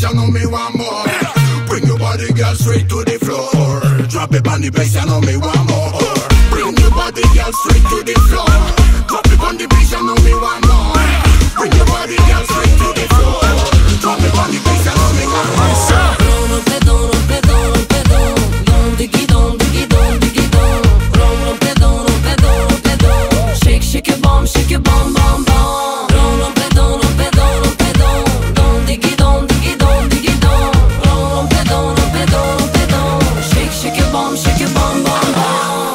I know me want more. Bring your body, girl, straight to the floor. Drop it on the bass, I know me want more. Bring your body, girl, straight to the floor. Drop it on the bass, I know me want more. Bring your body, girl, straight to the floor. Drop it on the bass, I know me want more. Rompe don, rompe don, rompe don. Don diggy don, diggy don, diggy don. Rompe don, rompe don, rompe don. Shake, shake your bum, shake your bum, bum, bum. Rompe don, rompe don, rompe don. Don diggy don, diggy don, diggy don. Rompe don, rompe don, rompe don. Shake, shake your bum, shake your bum, bum, bum.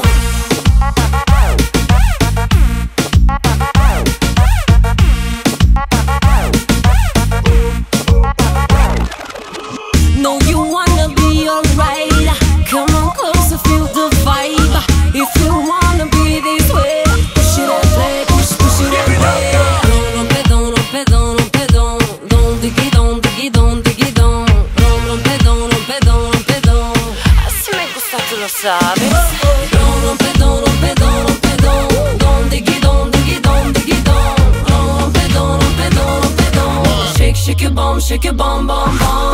Know you wanna be alright. Come on closer, feel the vibe. If you wanna be this way, push it and play, push it and play. Rompe don, rompe don, rompe don. Don diggy don, diggy don, diggy don. Rompe don, rompe don, rompe don. Así me gusta, tú lo sabes. Rompe don, rompe don, rompe don. Don diggy don, diggy don, diggy don. Rompe don, rompe don, rompe don. Shake, shake your bum, bum, bum.